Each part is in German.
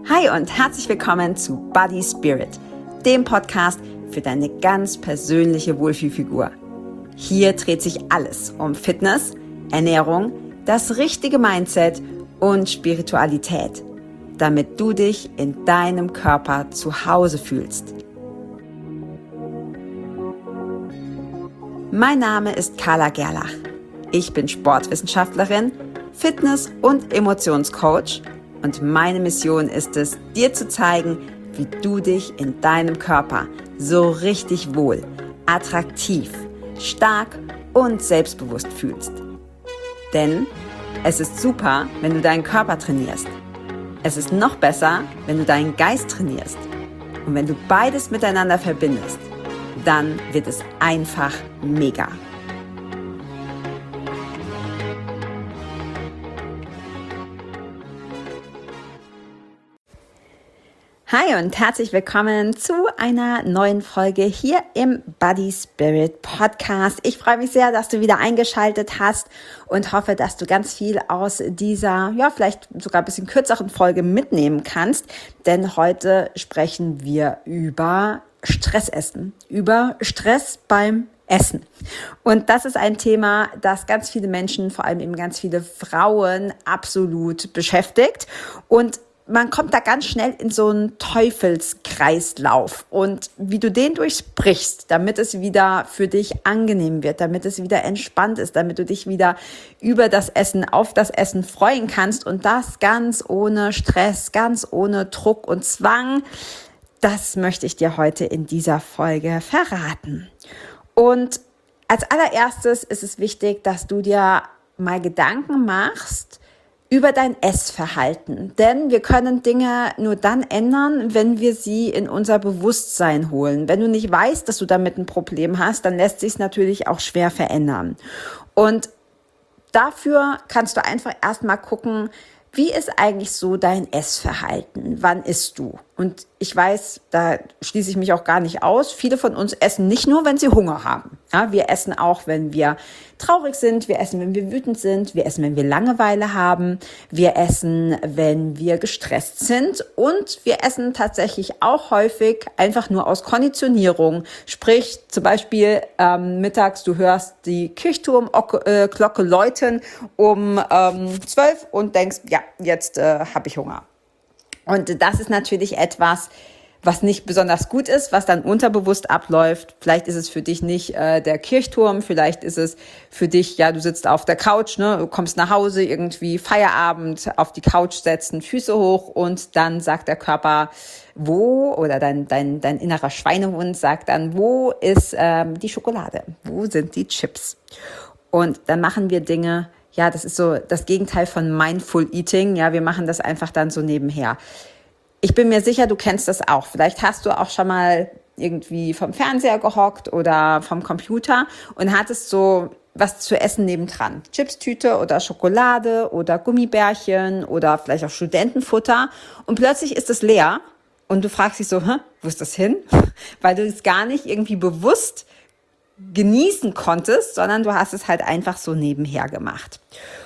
Hi und herzlich willkommen zu Body Spirit, dem Podcast für deine ganz persönliche Wohlfühlfigur. Hier dreht sich alles um Fitness, Ernährung, das richtige Mindset und Spiritualität, damit du dich in deinem Körper zu Hause fühlst. Mein Name ist Carla Gerlach. Ich bin Sportwissenschaftlerin, Fitness- und Emotionscoach und meine Mission ist es, dir zu zeigen, wie du dich in deinem Körper so richtig wohl, attraktiv, stark und selbstbewusst fühlst. Denn es ist super, wenn du deinen Körper trainierst. Es ist noch besser, wenn du deinen Geist trainierst. Und wenn du beides miteinander verbindest, dann wird es einfach mega. Hi und herzlich willkommen zu einer neuen Folge hier im Body Spirit Podcast. Ich freue mich sehr, dass du wieder eingeschaltet hast und hoffe, dass du ganz viel aus dieser, vielleicht sogar ein bisschen kürzeren Folge mitnehmen kannst. Denn heute sprechen wir über Stressessen, über Stress beim Essen. Und das ist ein Thema, das ganz viele Menschen, vor allem eben ganz viele Frauen, absolut beschäftigt. Und man kommt da ganz schnell in so einen Teufelskreislauf und wie du den durchbrichst, damit es wieder für dich angenehm wird, damit es wieder entspannt ist, damit du dich wieder über das Essen, auf das Essen freuen kannst und das ganz ohne Stress, ganz ohne Druck und Zwang, das möchte ich dir heute in dieser Folge verraten. Und als allererstes ist es wichtig, dass du dir mal Gedanken machst, über dein Essverhalten. Denn wir können Dinge nur dann ändern, wenn wir sie in unser Bewusstsein holen. Wenn du nicht weißt, dass du damit ein Problem hast, dann lässt sich es natürlich auch schwer verändern. Und dafür kannst du einfach erstmal gucken, wie ist eigentlich so dein Essverhalten? Wann isst du? Und ich weiß, da schließe ich mich auch gar nicht aus. Viele von uns essen nicht nur, wenn sie Hunger haben. Ja, wir essen auch, wenn wir traurig sind. Wir essen, wenn wir wütend sind. Wir essen, wenn wir Langeweile haben. Wir essen, wenn wir gestresst sind. Und wir essen tatsächlich auch häufig einfach nur aus Konditionierung. Sprich, zum Beispiel mittags, du hörst die Kirchturmglocke läuten um 12 und denkst, ja, jetzt habe ich Hunger. Und das ist natürlich etwas, was nicht besonders gut ist, was dann unterbewusst abläuft. Vielleicht ist es für dich nicht der Kirchturm, vielleicht ist es für dich, du sitzt auf der Couch, du kommst nach Hause, irgendwie Feierabend, auf die Couch setzen, Füße hoch und dann sagt der Körper, oder dein innerer Schweinehund sagt dann, wo ist die Schokolade? Wo sind die Chips? Und dann machen wir Dinge. Ja, das ist so das Gegenteil von Mindful Eating. Ja, wir machen das einfach dann so nebenher. Ich bin mir sicher, du kennst das auch. Vielleicht hast du auch schon mal irgendwie vom Fernseher gehockt oder vom Computer und hattest so was zu essen nebendran. Chipstüte oder Schokolade oder Gummibärchen oder vielleicht auch Studentenfutter. Und plötzlich ist es leer und du fragst dich so, wo ist das hin? Weil du es gar nicht irgendwie bewusst genießen konntest, sondern du hast es halt einfach so nebenher gemacht.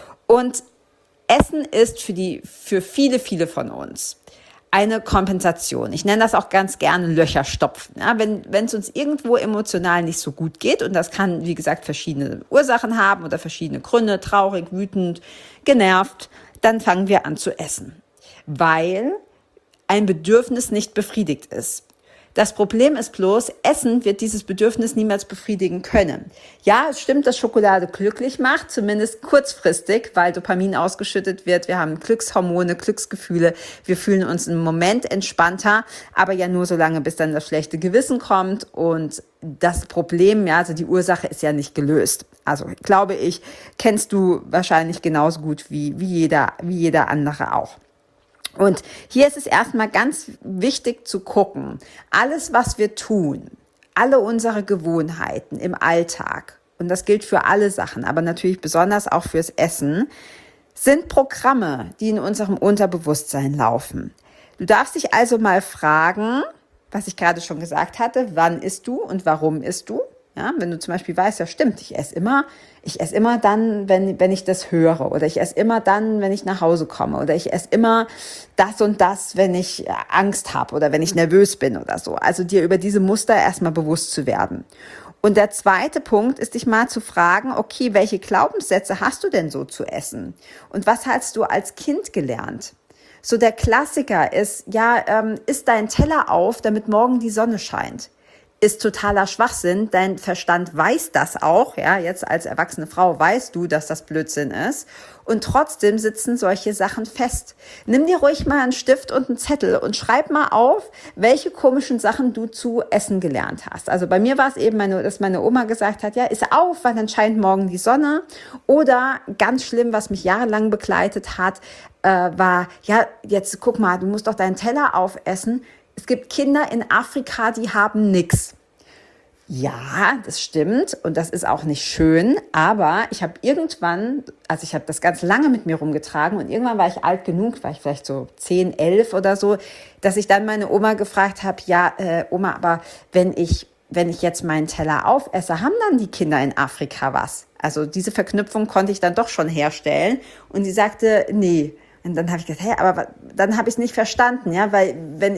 Und Essen ist für viele, viele von uns eine Kompensation. Ich nenne das auch ganz gerne Löcher stopfen. Ja, wenn es uns irgendwo emotional nicht so gut geht, und das kann, wie gesagt, verschiedene Ursachen haben oder verschiedene Gründe, traurig, wütend, genervt, dann fangen wir an zu essen, weil ein Bedürfnis nicht befriedigt ist. Das Problem ist bloß, Essen wird dieses Bedürfnis niemals befriedigen können. Ja, es stimmt, dass Schokolade glücklich macht, zumindest kurzfristig, weil Dopamin ausgeschüttet wird. Wir haben Glückshormone, Glücksgefühle. Wir fühlen uns im Moment entspannter, aber ja nur so lange, bis dann das schlechte Gewissen kommt. Und das Problem, also die Ursache ist ja nicht gelöst. Also glaube ich, kennst du wahrscheinlich genauso gut wie jeder andere auch. Und hier ist es erstmal ganz wichtig zu gucken, alles, was wir tun, alle unsere Gewohnheiten im Alltag, und das gilt für alle Sachen, aber natürlich besonders auch fürs Essen, sind Programme, die in unserem Unterbewusstsein laufen. Du darfst dich also mal fragen, was ich gerade schon gesagt hatte, wann isst du und warum isst du? Ja, wenn du zum Beispiel weißt, ja stimmt, ich esse immer dann, wenn ich das höre, oder ich esse immer dann, wenn ich nach Hause komme, oder ich esse immer das und das, wenn ich Angst habe oder wenn ich nervös bin oder so. Also dir über diese Muster erstmal bewusst zu werden. Und der zweite Punkt ist, dich mal zu fragen, okay, welche Glaubenssätze hast du denn so zu essen? Und was hast du als Kind gelernt? So der Klassiker ist, isst deinen Teller auf, damit morgen die Sonne scheint. Ist totaler Schwachsinn. Dein Verstand weiß das auch. Ja, jetzt als erwachsene Frau weißt du, dass das Blödsinn ist. Und trotzdem sitzen solche Sachen fest. Nimm dir ruhig mal einen Stift und einen Zettel und schreib mal auf, welche komischen Sachen du zu essen gelernt hast. Also bei mir war es eben, dass meine Oma gesagt hat, ja, iss auf, weil dann scheint morgen die Sonne. Oder ganz schlimm, was mich jahrelang begleitet hat, war, ja, jetzt guck mal, du musst doch deinen Teller aufessen. Es gibt Kinder in Afrika, die haben nix. Ja, das stimmt und das ist auch nicht schön, aber ich habe ich habe das ganz lange mit mir rumgetragen und irgendwann war ich alt genug, war ich vielleicht so 10, 11 oder so, dass ich dann meine Oma gefragt habe, ja, Oma, aber wenn ich jetzt meinen Teller aufesse, haben dann die Kinder in Afrika was? Also diese Verknüpfung konnte ich dann doch schon herstellen und sie sagte, nee. Und dann habe ich gesagt, aber dann habe ich es nicht verstanden, ja, weil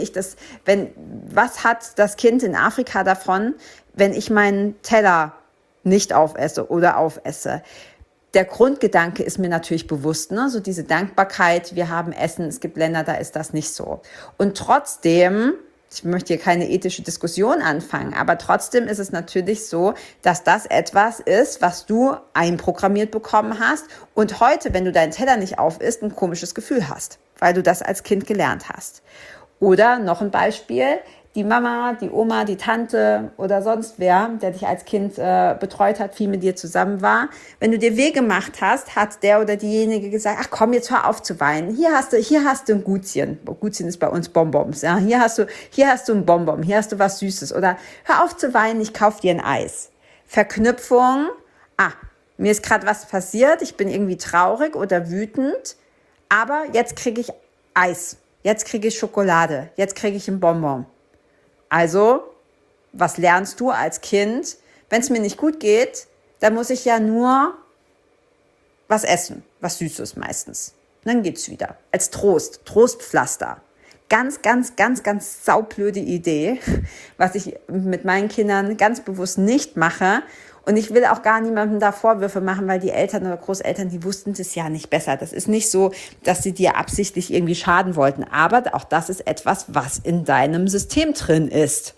was hat das Kind in Afrika davon, wenn ich meinen Teller nicht aufesse oder aufesse? Der Grundgedanke ist mir natürlich bewusst, ne, so diese Dankbarkeit, wir haben Essen, es gibt Länder, da ist das nicht so. Und trotzdem, ich möchte hier keine ethische Diskussion anfangen, aber trotzdem ist es natürlich so, dass das etwas ist, was du einprogrammiert bekommen hast und heute, wenn du deinen Teller nicht aufisst, ein komisches Gefühl hast, weil du das als Kind gelernt hast. Oder noch ein Beispiel, die Mama, die Oma, die Tante oder sonst wer, der dich als Kind betreut hat, viel mit dir zusammen war. Wenn du dir weh gemacht hast, hat der oder diejenige gesagt, ach komm, jetzt hör auf zu weinen. Hier hast du ein Gutschen. Gutschen ist bei uns Bonbons. Ja? Hier hast du ein Bonbon, hier hast du was Süßes. Oder hör auf zu weinen, ich kauf dir ein Eis. Verknüpfung, mir ist gerade was passiert, ich bin irgendwie traurig oder wütend, aber jetzt kriege ich Eis, jetzt kriege ich Schokolade, jetzt kriege ich ein Bonbon. Also, was lernst du als Kind? Wenn es mir nicht gut geht, dann muss ich ja nur was essen, was Süßes meistens. Und dann geht's wieder. Als Trostpflaster. Ganz, ganz, ganz, ganz saublöde Idee, was ich mit meinen Kindern ganz bewusst nicht mache. Und ich will auch gar niemandem da Vorwürfe machen, weil die Eltern oder Großeltern, die wussten das ja nicht besser. Das ist nicht so, dass sie dir absichtlich irgendwie schaden wollten. Aber auch das ist etwas, was in deinem System drin ist.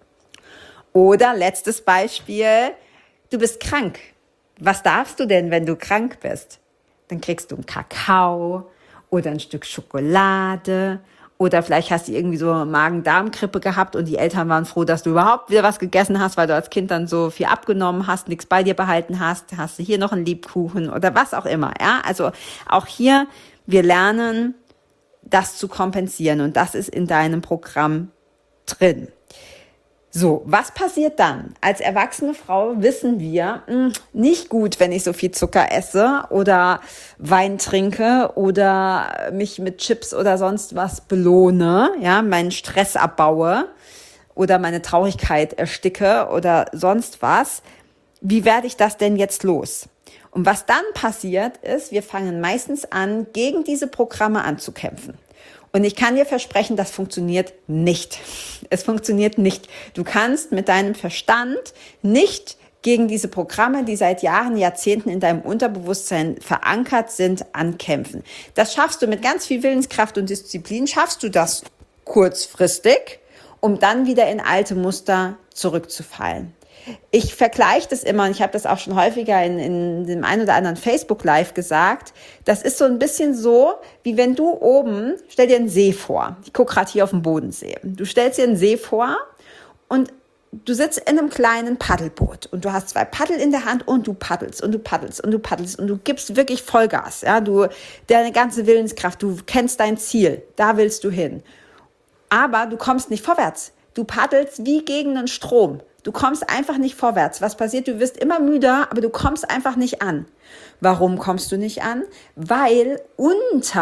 Oder letztes Beispiel, du bist krank. Was darfst du denn, wenn du krank bist? Dann kriegst du einen Kakao oder ein Stück Schokolade. Oder vielleicht hast du irgendwie so Magen-Darm-Grippe gehabt und die Eltern waren froh, dass du überhaupt wieder was gegessen hast, weil du als Kind dann so viel abgenommen hast, nichts bei dir behalten hast. Hast du hier noch einen Lebkuchen oder was auch immer. Ja, also auch hier, wir lernen, das zu kompensieren und das ist in deinem Programm drin. So, was passiert dann? Als erwachsene Frau wissen wir, nicht gut, wenn ich so viel Zucker esse oder Wein trinke oder mich mit Chips oder sonst was belohne, ja, meinen Stress abbaue oder meine Traurigkeit ersticke oder sonst was. Wie werde ich das denn jetzt los? Und was dann passiert ist, wir fangen meistens an, gegen diese Programme anzukämpfen. Und ich kann dir versprechen, das funktioniert nicht. Es funktioniert nicht. Du kannst mit deinem Verstand nicht gegen diese Programme, die seit Jahren, Jahrzehnten in deinem Unterbewusstsein verankert sind, ankämpfen. Das schaffst du mit ganz viel Willenskraft und Disziplin, schaffst du das kurzfristig, um dann wieder in alte Muster zurückzufallen. Ich vergleiche das immer, und ich habe das auch schon häufiger in dem einen oder anderen Facebook-Live gesagt, das ist so ein bisschen so, wie wenn du oben, stell dir einen See vor, ich gucke gerade hier auf dem Bodensee, du stellst dir einen See vor und du sitzt in einem kleinen Paddelboot und du hast 2 Paddel in der Hand und du paddelst und du paddelst und du paddelst und du gibst wirklich Vollgas, ja, deine ganze Willenskraft, du kennst dein Ziel, da willst du hin, aber du kommst nicht vorwärts, du paddelst wie gegen einen Strom. Du kommst einfach nicht vorwärts. Was passiert? Du wirst immer müder, aber du kommst einfach nicht an. Warum kommst du nicht an? Weil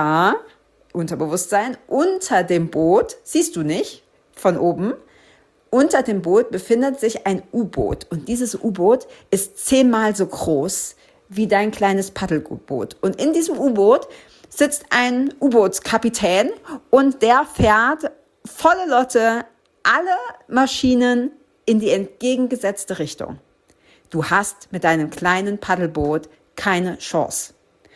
Unterbewusstsein, unter dem Boot, siehst du nicht von oben, Unter dem Boot befindet sich ein U-Boot und dieses U-Boot ist 10-mal so groß wie dein kleines Paddelboot. Und in diesem U-Boot sitzt ein U-Bootskapitän und der fährt volle Lotte alle Maschinen in die entgegengesetzte Richtung. Du hast mit deinem kleinen Paddelboot keine Chance.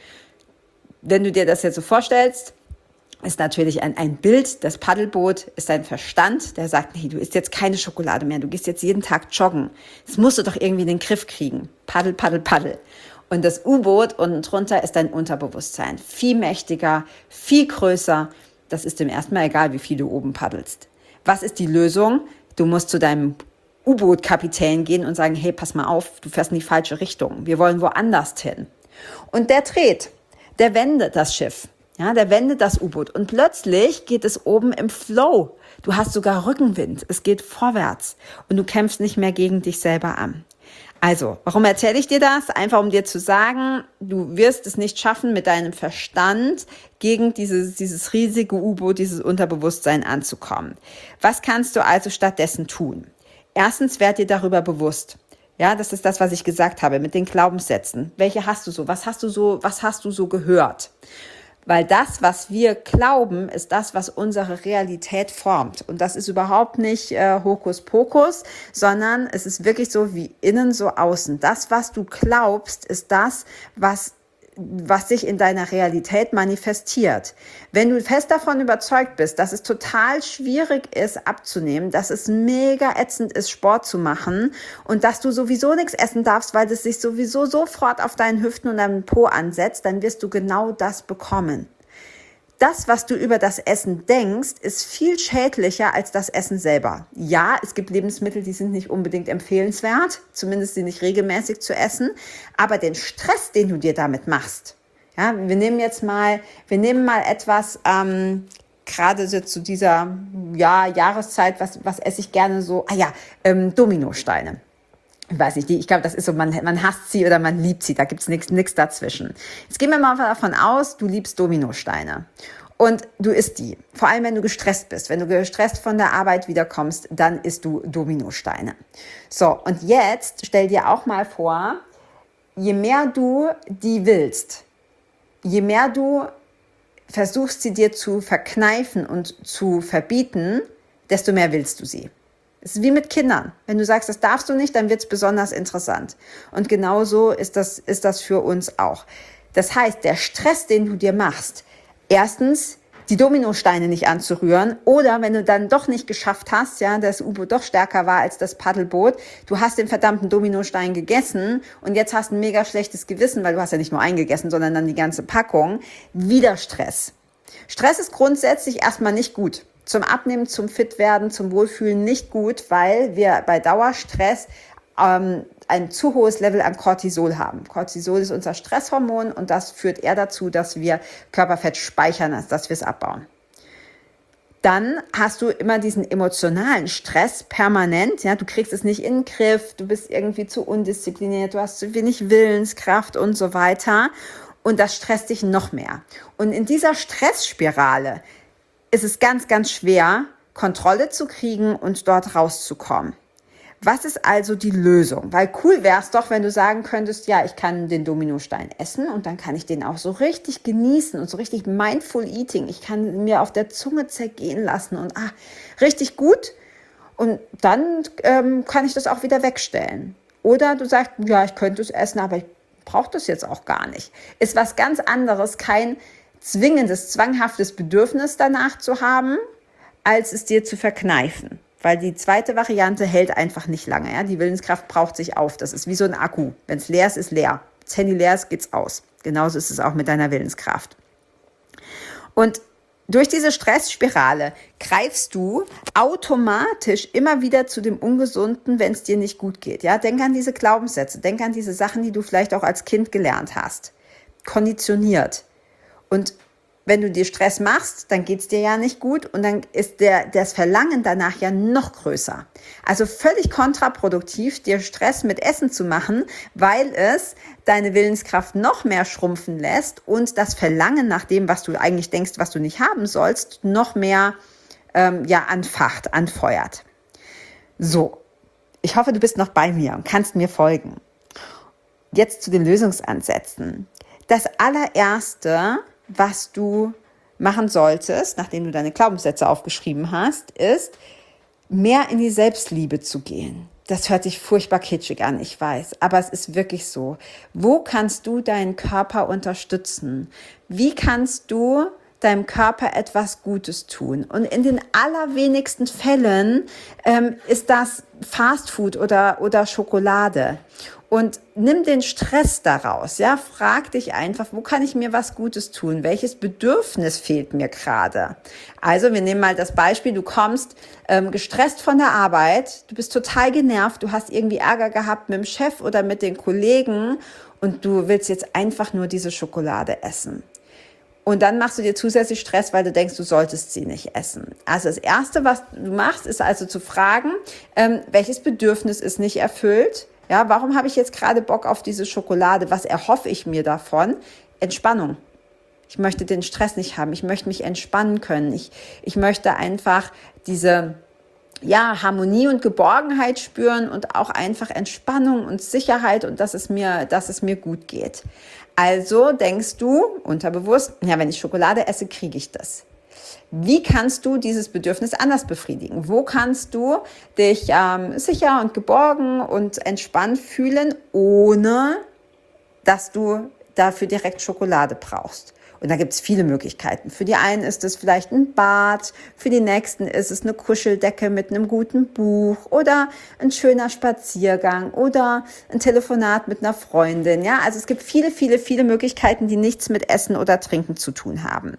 Wenn du dir das jetzt so vorstellst, ist natürlich ein Bild, das Paddelboot ist dein Verstand, der sagt, nee, du isst jetzt keine Schokolade mehr, du gehst jetzt jeden Tag joggen. Das musst du doch irgendwie in den Griff kriegen. Paddel, paddel, paddel. Und das U-Boot unten drunter ist dein Unterbewusstsein. Viel mächtiger, viel größer. Das ist dem erstmal egal, wie viel du oben paddelst. Was ist die Lösung? Du musst zu deinem U-Boot-Kapitän gehen und sagen, hey, pass mal auf, du fährst in die falsche Richtung. Wir wollen woanders hin. Und der dreht, der wendet das Schiff. Ja, der wendet das U-Boot und plötzlich geht es oben im Flow. Du hast sogar Rückenwind. Es geht vorwärts und du kämpfst nicht mehr gegen dich selber an. Also, warum erzähle ich dir das? Einfach um dir zu sagen, du wirst es nicht schaffen, mit deinem Verstand gegen dieses riesige U-Boot, dieses Unterbewusstsein anzukommen. Was kannst du also stattdessen tun? Erstens, werd dir darüber bewusst. Ja, das ist das, was ich gesagt habe mit den Glaubenssätzen. Welche hast du so? Was hast du so gehört? Weil das, was wir glauben, ist das, was unsere Realität formt. Und das ist überhaupt nicht Hokuspokus, sondern es ist wirklich so wie innen, so außen. Das, was du glaubst, ist das, was sich in deiner Realität manifestiert. Wenn du fest davon überzeugt bist, dass es total schwierig ist abzunehmen, dass es mega ätzend ist, Sport zu machen und dass du sowieso nichts essen darfst, weil es sich sowieso sofort auf deinen Hüften und deinem Po ansetzt, dann wirst du genau das bekommen. Das, was du über das Essen denkst, ist viel schädlicher als das Essen selber. Ja, es gibt Lebensmittel, die sind nicht unbedingt empfehlenswert, zumindest sie nicht regelmäßig zu essen, aber den Stress, den du dir damit machst, ja, wir nehmen mal etwas, gerade so zu dieser Jahreszeit, was esse ich gerne so, Dominosteine. Ich weiß nicht, ich glaube, das ist so, man hasst sie oder man liebt sie, da gibt's nichts dazwischen. Jetzt gehen wir mal davon aus, du liebst Dominosteine und du isst die. Vor allem, wenn du gestresst bist. Wenn du gestresst von der Arbeit wiederkommst, dann isst du Dominosteine. So, und jetzt stell dir auch mal vor, je mehr du die willst, je mehr du versuchst, sie dir zu verkneifen und zu verbieten, desto mehr willst du sie. Es ist wie mit Kindern. Wenn du sagst, das darfst du nicht, dann wird es besonders interessant. Und genauso ist das für uns auch. Das heißt, der Stress, den du dir machst, erstens, die Dominosteine nicht anzurühren oder wenn du dann doch nicht geschafft hast, ja, das U-Boot doch stärker war als das Paddelboot, du hast den verdammten Dominostein gegessen und jetzt hast ein mega schlechtes Gewissen, weil du hast ja nicht nur einen gegessen, sondern dann die ganze Packung, wieder Stress. Stress ist grundsätzlich erstmal nicht gut. Zum Abnehmen, zum Fitwerden, zum Wohlfühlen nicht gut, weil wir bei Dauerstress ein zu hohes Level an Cortisol haben. Cortisol ist unser Stresshormon und das führt eher dazu, dass wir Körperfett speichern, als dass wir es abbauen. Dann hast du immer diesen emotionalen Stress permanent. Ja, du kriegst es nicht in den Griff, du bist irgendwie zu undiszipliniert, du hast zu wenig Willenskraft und so weiter. Und das stresst dich noch mehr. Und in dieser Stressspirale ist es ganz, ganz schwer, Kontrolle zu kriegen und dort rauszukommen. Was ist also die Lösung? Weil cool wäre es doch, wenn du sagen könntest, ja, ich kann den Dominostein essen und dann kann ich den auch so richtig genießen und so richtig mindful eating. Ich kann mir auf der Zunge zergehen lassen und richtig gut. Und dann kann ich das auch wieder wegstellen. Oder du sagst, ja, ich könnte es essen, aber ich brauche das jetzt auch gar nicht. Ist was ganz anderes, kein zwanghaftes Bedürfnis danach zu haben, als es dir zu verkneifen. Weil die zweite Variante hält einfach nicht lange. Ja? Die Willenskraft braucht sich auf. Das ist wie so ein Akku. Wenn es leer ist, ist leer. Wenn das Handy leer ist, geht's aus. Genauso ist es auch mit deiner Willenskraft. Und durch diese Stressspirale greifst du automatisch immer wieder zu dem Ungesunden, wenn es dir nicht gut geht. Ja? Denk an diese Glaubenssätze. Denk an diese Sachen, die du vielleicht auch als Kind gelernt hast. Konditioniert. Und wenn du dir Stress machst, dann geht's dir ja nicht gut und dann ist das Verlangen danach ja noch größer. Also völlig kontraproduktiv, dir Stress mit Essen zu machen, weil es deine Willenskraft noch mehr schrumpfen lässt und das Verlangen nach dem, was du eigentlich denkst, was du nicht haben sollst, noch mehr anfeuert. So, ich hoffe, du bist noch bei mir und kannst mir folgen. Jetzt zu den Lösungsansätzen. Das allererste, was du machen solltest, nachdem du deine Glaubenssätze aufgeschrieben hast, ist, mehr in die Selbstliebe zu gehen. Das hört sich furchtbar kitschig an, ich weiß, aber es ist wirklich so. Wo kannst du deinen Körper unterstützen? Wie kannst du deinem Körper etwas Gutes tun? Und in den allerwenigsten Fällen ist das Fastfood oder Schokolade. Und nimm den Stress daraus, ja, frag dich einfach, wo kann ich mir was Gutes tun? Welches Bedürfnis fehlt mir gerade? Also wir nehmen mal das Beispiel, du kommst gestresst von der Arbeit, du bist total genervt, du hast irgendwie Ärger gehabt mit dem Chef oder mit den Kollegen und du willst jetzt einfach nur diese Schokolade essen. Und dann machst du dir zusätzlich Stress, weil du denkst, du solltest sie nicht essen. Also das Erste, was du machst, ist also zu fragen, welches Bedürfnis ist nicht erfüllt? Ja, warum habe ich jetzt gerade Bock auf diese Schokolade? Was erhoffe ich mir davon? Entspannung. Ich möchte den Stress nicht haben. Ich möchte mich entspannen können. Ich möchte einfach diese Harmonie und Geborgenheit spüren und auch einfach Entspannung und Sicherheit und dass es mir gut geht. Also denkst du unterbewusst, ja, wenn ich Schokolade esse, kriege ich das. Wie kannst du dieses Bedürfnis anders befriedigen? Wo kannst du dich sicher und geborgen und entspannt fühlen, ohne dass du dafür direkt Schokolade brauchst? Und da gibt es viele Möglichkeiten. Für die einen ist es vielleicht ein Bad, für die nächsten ist es eine Kuscheldecke mit einem guten Buch oder ein schöner Spaziergang oder ein Telefonat mit einer Freundin. Ja, also es gibt viele, viele, viele Möglichkeiten, die nichts mit Essen oder Trinken zu tun haben.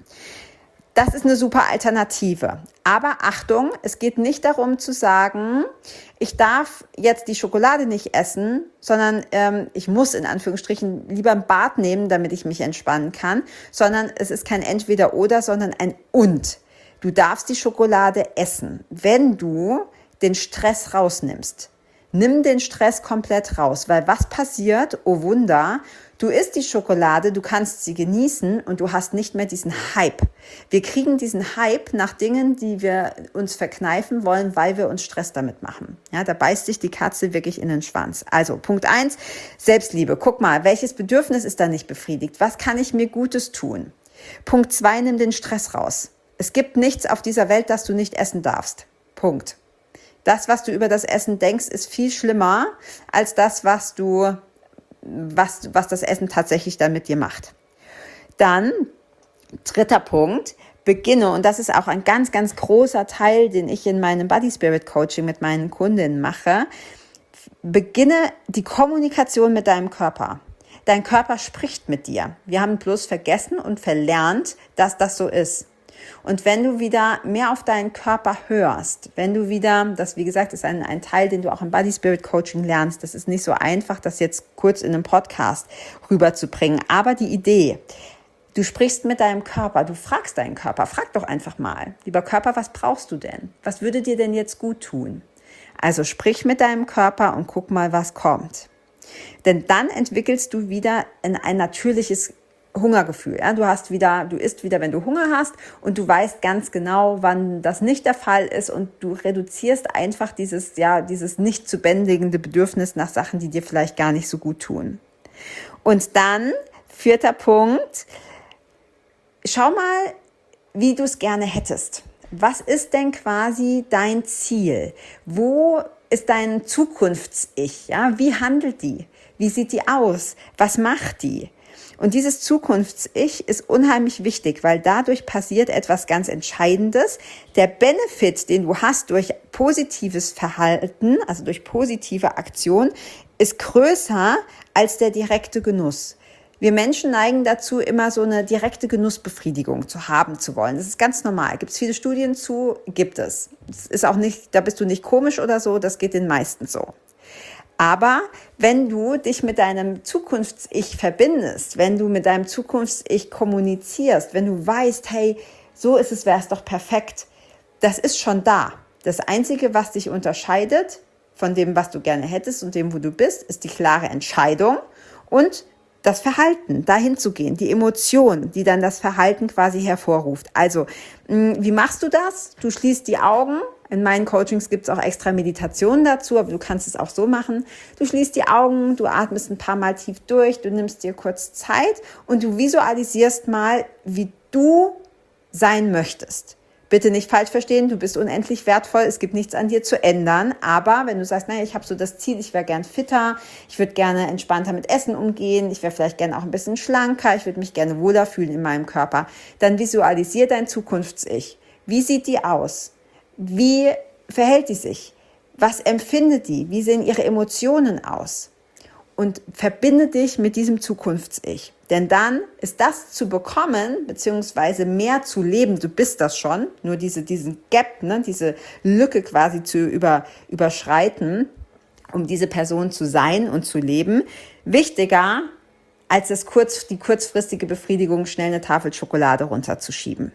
Das ist eine super Alternative. Aber Achtung, es geht nicht darum zu sagen, ich darf jetzt die Schokolade nicht essen, sondern ich muss in Anführungsstrichen lieber ein Bad nehmen, damit ich mich entspannen kann, sondern es ist kein Entweder-Oder, sondern ein Und. Du darfst die Schokolade essen, wenn du den Stress rausnimmst. Nimm den Stress komplett raus, weil was passiert? Oh Wunder, du isst die Schokolade, du kannst sie genießen und du hast nicht mehr diesen Hype. Wir kriegen diesen Hype nach Dingen, die wir uns verkneifen wollen, weil wir uns Stress damit machen. Ja, da beißt sich die Katze wirklich in den Schwanz. Also Punkt 1, Selbstliebe. Guck mal, welches Bedürfnis ist da nicht befriedigt? Was kann ich mir Gutes tun? Punkt 2, nimm den Stress raus. Es gibt nichts auf dieser Welt, das du nicht essen darfst. Punkt. Das, was du über das Essen denkst, ist viel schlimmer als das, was das Essen tatsächlich dann mit dir macht. Dann, 3. Punkt, beginne, und das ist auch ein ganz, ganz großer Teil, den ich in meinem Body Spirit Coaching mit meinen Kundinnen mache, beginne die Kommunikation mit deinem Körper. Dein Körper spricht mit dir. Wir haben bloß vergessen und verlernt, dass das so ist. Und wenn du wieder mehr auf deinen Körper hörst, wenn du wieder, das wie gesagt ist ein Teil, den du auch im Body Spirit Coaching lernst, das ist nicht so einfach, das jetzt kurz in einem Podcast rüberzubringen, aber die Idee, du sprichst mit deinem Körper, du fragst deinen Körper, frag doch einfach mal, lieber Körper, was brauchst du denn? Was würde dir denn jetzt gut tun? Also sprich mit deinem Körper und guck mal, was kommt. Denn dann entwickelst du wieder ein natürliches Hungergefühl. Ja? Du isst wieder, wenn du Hunger hast und du weißt ganz genau, wann das nicht der Fall ist und du reduzierst einfach dieses nicht zu bändigende Bedürfnis nach Sachen, die dir vielleicht gar nicht so gut tun. Und dann, 4. Punkt, schau mal, wie du es gerne hättest. Was ist denn quasi dein Ziel? Wo ist dein Zukunfts-Ich? Ja? Wie handelt die? Wie sieht die aus? Was macht die? Und dieses Zukunfts-Ich ist unheimlich wichtig, weil dadurch passiert etwas ganz Entscheidendes. Der Benefit, den du hast durch positives Verhalten, also durch positive Aktion, ist größer als der direkte Genuss. Wir Menschen neigen dazu, immer so eine direkte Genussbefriedigung haben zu wollen. Das ist ganz normal. Gibt es viele Studien zu? Gibt es. Das ist auch nicht, da bist du nicht komisch oder so, das geht den meisten so. Aber wenn du dich mit deinem Zukunfts-Ich verbindest, wenn du mit deinem Zukunfts-Ich kommunizierst, wenn du weißt, hey, so ist es, wäre es doch perfekt, das ist schon da. Das Einzige, was dich unterscheidet von dem, was du gerne hättest und dem, wo du bist, ist die klare Entscheidung und das Verhalten, dahin zu gehen, die Emotion, die dann das Verhalten quasi hervorruft. Also, wie machst du das? Du schließt die Augen, In meinen Coachings gibt es auch extra Meditationen dazu, aber du kannst es auch so machen. Du schließt die Augen, du atmest ein paar Mal tief durch, du nimmst dir kurz Zeit und du visualisierst mal, wie du sein möchtest. Bitte nicht falsch verstehen, du bist unendlich wertvoll, es gibt nichts an dir zu ändern, aber wenn du sagst, naja, ich habe so das Ziel, ich wäre gern fitter, ich würde gerne entspannter mit Essen umgehen, ich wäre vielleicht gerne auch ein bisschen schlanker, ich würde mich gerne wohler fühlen in meinem Körper, dann visualisier dein Zukunfts-Ich. Wie sieht die aus? Wie verhält die sich? Was empfindet die? Wie sehen ihre Emotionen aus? Und verbinde dich mit diesem Zukunfts-Ich. Denn dann ist das zu bekommen, beziehungsweise mehr zu leben, du bist das schon, nur diesen Gap, diese Lücke quasi zu überschreiten, um diese Person zu sein und zu leben, wichtiger als die kurzfristige Befriedigung, schnell eine Tafel Schokolade runterzuschieben.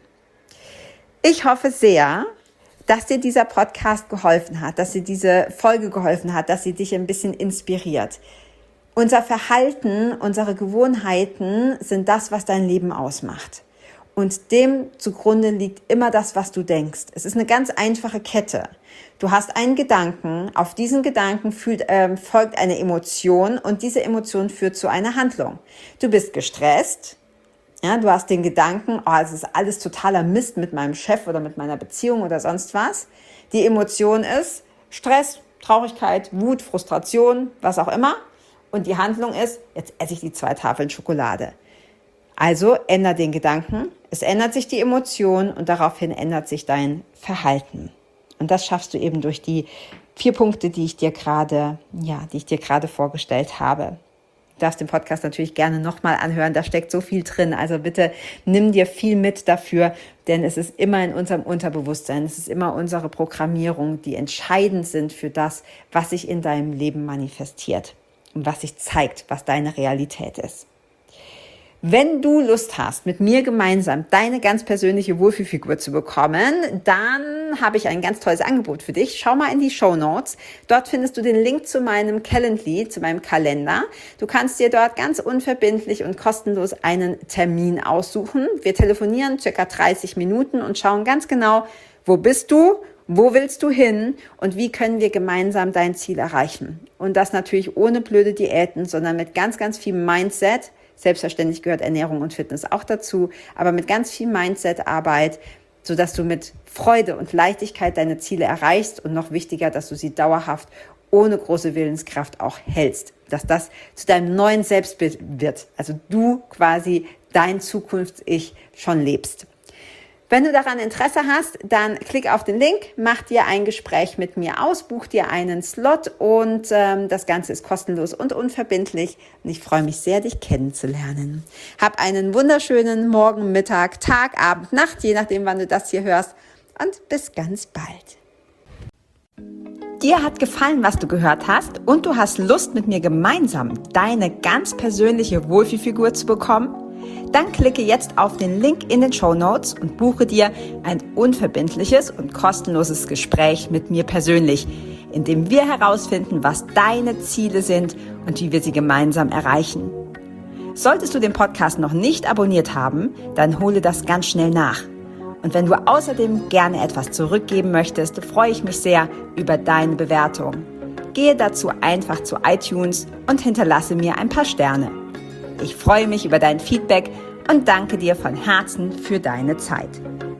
Ich hoffe sehr, dass dir dieser Podcast geholfen hat, dass dir diese Folge geholfen hat, dass sie dich ein bisschen inspiriert. Unser Verhalten, unsere Gewohnheiten sind das, was dein Leben ausmacht. Und dem zugrunde liegt immer das, was du denkst. Es ist eine ganz einfache Kette. Du hast einen Gedanken, auf diesen Gedanken folgt eine Emotion und diese Emotion führt zu einer Handlung. Du bist gestresst, ja, du hast den Gedanken, es ist alles totaler Mist mit meinem Chef oder mit meiner Beziehung oder sonst was. Die Emotion ist Stress, Traurigkeit, Wut, Frustration, was auch immer. Und die Handlung ist, jetzt esse ich die 2 Tafeln Schokolade. Also ändere den Gedanken, es ändert sich die Emotion und daraufhin ändert sich dein Verhalten. Und das schaffst du eben durch die 4 Punkte, die ich dir gerade vorgestellt habe. Du darfst den Podcast natürlich gerne nochmal anhören, da steckt so viel drin. Also bitte nimm dir viel mit dafür, denn es ist immer in unserem Unterbewusstsein, es ist immer unsere Programmierung, die entscheidend sind für das, was sich in deinem Leben manifestiert. Und was sich zeigt, was deine Realität ist. Wenn du Lust hast, mit mir gemeinsam deine ganz persönliche Wohlfühlfigur zu bekommen, dann habe ich ein ganz tolles Angebot für dich. Schau mal in die Shownotes. Dort findest du den Link zu meinem Calendly, zu meinem Kalender. Du kannst dir dort ganz unverbindlich und kostenlos einen Termin aussuchen. Wir telefonieren circa 30 Minuten und schauen ganz genau, wo bist du? Wo willst du hin und wie können wir gemeinsam dein Ziel erreichen? Und das natürlich ohne blöde Diäten, sondern mit ganz, ganz viel Mindset. Selbstverständlich gehört Ernährung und Fitness auch dazu, aber mit ganz viel Mindset-Arbeit, sodass du mit Freude und Leichtigkeit deine Ziele erreichst und noch wichtiger, dass du sie dauerhaft ohne große Willenskraft auch hältst. Dass das zu deinem neuen Selbstbild wird. Also du quasi dein Zukunfts-Ich schon lebst. Wenn du daran Interesse hast, dann klick auf den Link, mach dir ein Gespräch mit mir aus, buch dir einen Slot und das Ganze ist kostenlos und unverbindlich. Und ich freue mich sehr, dich kennenzulernen. Hab einen wunderschönen Morgen, Mittag, Tag, Abend, Nacht, je nachdem, wann du das hier hörst. Und bis ganz bald. Dir hat gefallen, was du gehört hast und du hast Lust, mit mir gemeinsam deine ganz persönliche Wohlfühlfigur zu bekommen? Dann klicke jetzt auf den Link in den Shownotes und buche dir ein unverbindliches und kostenloses Gespräch mit mir persönlich, in dem wir herausfinden, was deine Ziele sind und wie wir sie gemeinsam erreichen. Solltest du den Podcast noch nicht abonniert haben, dann hole das ganz schnell nach. Und wenn du außerdem gerne etwas zurückgeben möchtest, freue ich mich sehr über deine Bewertung. Gehe dazu einfach zu iTunes und hinterlasse mir ein paar Sterne. Ich freue mich über dein Feedback und danke dir von Herzen für deine Zeit.